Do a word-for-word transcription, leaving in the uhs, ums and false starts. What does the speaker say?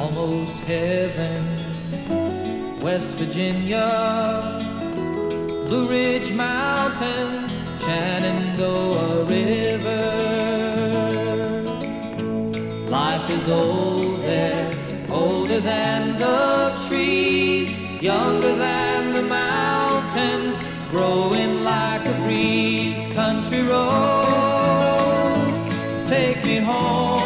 almost heaven. West Virginia, Blue Ridge Mountains, Shenandoah River. Life is old there, older than the trees, younger than the mountains, growing like a breeze. Country roads, take me home.